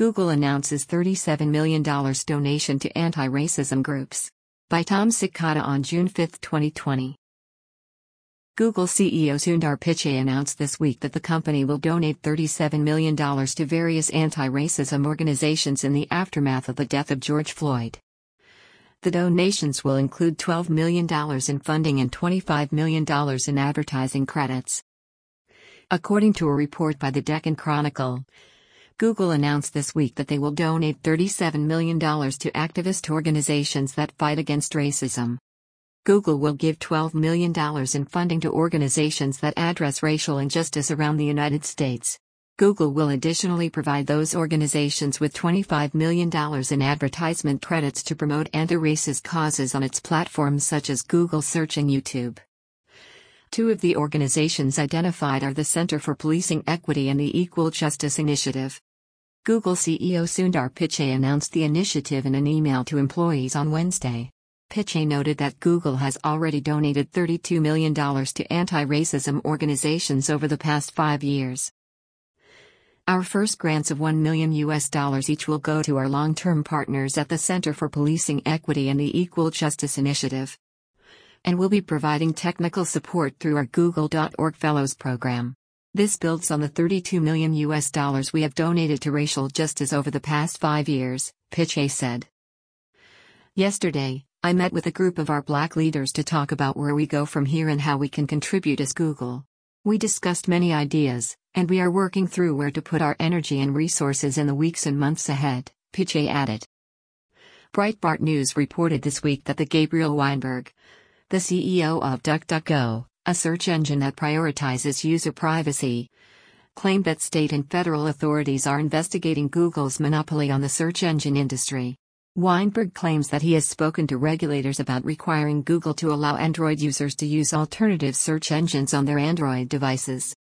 Google announces $37 million donation to anti-racism groups. By Tom Cicada on June 5, 2020. Google CEO Sundar Pichai announced this week that the company will donate $37 million to various anti-racism organizations in the aftermath of the death of George Floyd. The donations will include $12 million in funding and $25 million in advertising credits. According to a report by the Deccan Chronicle, Google announced this week that they will donate $37 million to activist organizations that fight against racism. Google will give $12 million in funding to organizations that address racial injustice around the United States. Google will additionally provide those organizations with $25 million in advertisement credits to promote anti-racist causes on its platforms such as Google Search and YouTube. Two of the organizations identified are the Center for Policing Equity and the Equal Justice Initiative. Google CEO Sundar Pichai announced the initiative in an email to employees on Wednesday. Pichai noted that Google has already donated $32 million to anti-racism organizations over the past 5 years. Our first grants of $1 million each will go to our long-term partners at the Center for Policing Equity and the Equal Justice Initiative. And we'll be providing technical support through our Google.org Fellows program. This builds on the $32 million we have donated to racial justice over the past 5 years, Pichai said. Yesterday, I met with a group of our Black leaders to talk about where we go from here and how we can contribute as Google. We discussed many ideas, and we are working through where to put our energy and resources in the weeks and months ahead, Pichai added. Breitbart News reported this week that Gabriel Weinberg, the CEO of DuckDuckGo, a search engine that prioritizes user privacy, claimed that state and federal authorities are investigating Google's monopoly on the search engine industry. Weinberg claims that he has spoken to regulators about requiring Google to allow Android users to use alternative search engines on their Android devices.